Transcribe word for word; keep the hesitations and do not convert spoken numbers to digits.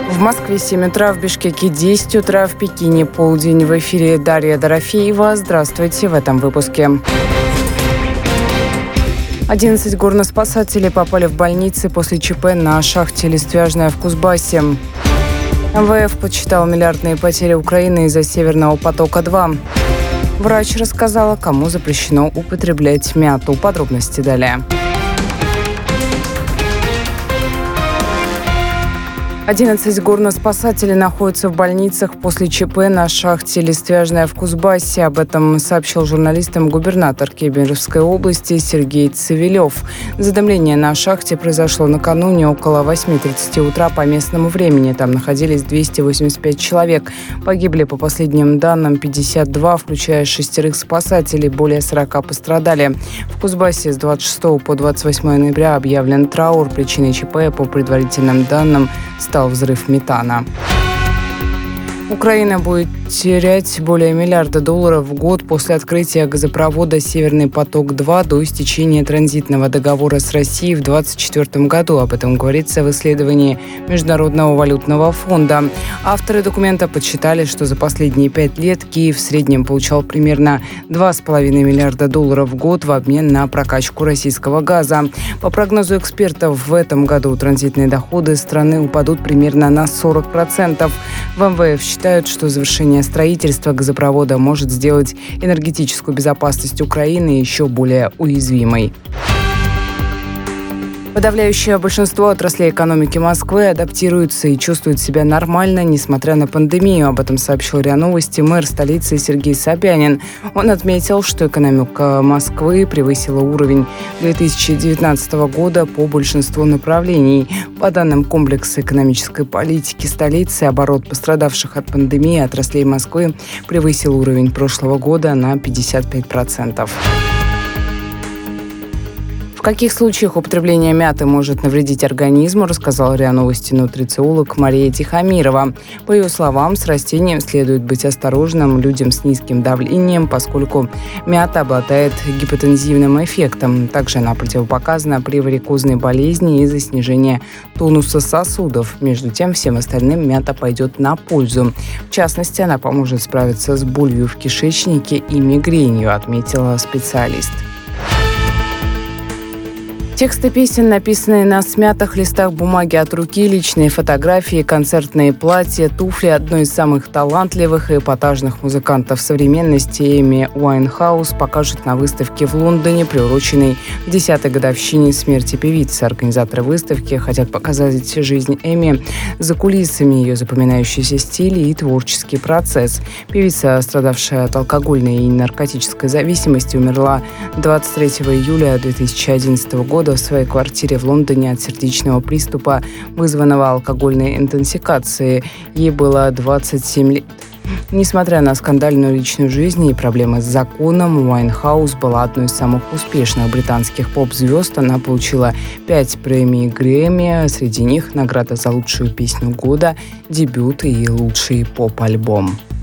В Москве семь утра, в Бишкеке десять утра, в Пекине полдень. В эфире Дарья Дорофеева. Здравствуйте в этом выпуске. одиннадцать горноспасателей попали в больницы после ЧП на шахте «Листвяжная» в Кузбассе. эм вэ эф подсчитал миллиардные потери Украины из-за «Северного потока-два». Врач рассказала, кому запрещено употреблять мяту. Подробности далее. одиннадцать горноспасателей находятся в больницах после ЧП на шахте «Листвяжная» в Кузбассе. Об этом сообщил журналистам губернатор Кемеровской области Сергей Цивилев. Задымление на шахте произошло накануне около восьми тридцати утра по местному времени. Там находились двести восемьдесят пять человек. Погибли, по последним данным, пятьдесят два, включая шестерых спасателей. Более сорока пострадали. В Кузбассе с двадцать шестого по двадцать восьмое ноября объявлен траур. Причиной ЧП, по предварительным данным, стал взрыв метана. Украина будет терять более миллиарда долларов в год после открытия газопровода «Северный поток-два» до истечения транзитного договора с Россией в две тысячи двадцать четвёртом году. Об этом говорится в исследовании Международного валютного фонда. Авторы документа подсчитали, что за последние пять лет Киев в среднем получал примерно два с половиной миллиарда долларов в год в обмен на прокачку российского газа. По прогнозу экспертов, в этом году транзитные доходы страны упадут примерно на сорок процентов. В эм вэ эф считают, что завершение строительства газопровода может сделать энергетическую безопасность Украины еще более уязвимой. Подавляющее большинство отраслей экономики Москвы адаптируются и чувствуют себя нормально, несмотря на пандемию. Об этом сообщил РИА Новости мэр столицы Сергей Собянин. Он отметил, что экономика Москвы превысила уровень две тысячи девятнадцатого года по большинству направлений. По данным комплекса экономической политики столицы, оборот пострадавших от пандемии отраслей Москвы превысил уровень прошлого года на пятьдесят пять процентов. В каких случаях употребление мяты может навредить организму, рассказала РИА Новости нутрициолог Мария Тихомирова. По ее словам, с растением следует быть осторожным людям с низким давлением, поскольку мята обладает гипотензивным эффектом. Также она противопоказана при варикозной болезни из-за снижения тонуса сосудов. Между тем, всем остальным мята пойдет на пользу. В частности, она поможет справиться с болью в кишечнике и мигренью, отметила специалист. Тексты песен, написанные на смятых листах бумаги от руки, личные фотографии, концертные платья, туфли одной из самых талантливых и эпатажных музыкантов современности Эми Уайнхаус покажут на выставке в Лондоне, приуроченной к десятой годовщине смерти певицы. Организаторы выставки хотят показать жизнь Эми за кулисами, ее запоминающийся стиль и творческий процесс. Певица, страдавшая от алкогольной и наркотической зависимости, умерла двадцать третьего июля две тысячи одиннадцатого года в своей квартире в Лондоне от сердечного приступа, вызванного алкогольной интоксикацией. Ей было двадцать семь лет. Несмотря на скандальную личную жизнь и проблемы с законом, Уайнхаус была одной из самых успешных британских поп-звезд. Она получила пять премий Грэмми, среди них награда за лучшую песню года, дебют и лучший поп-альбом.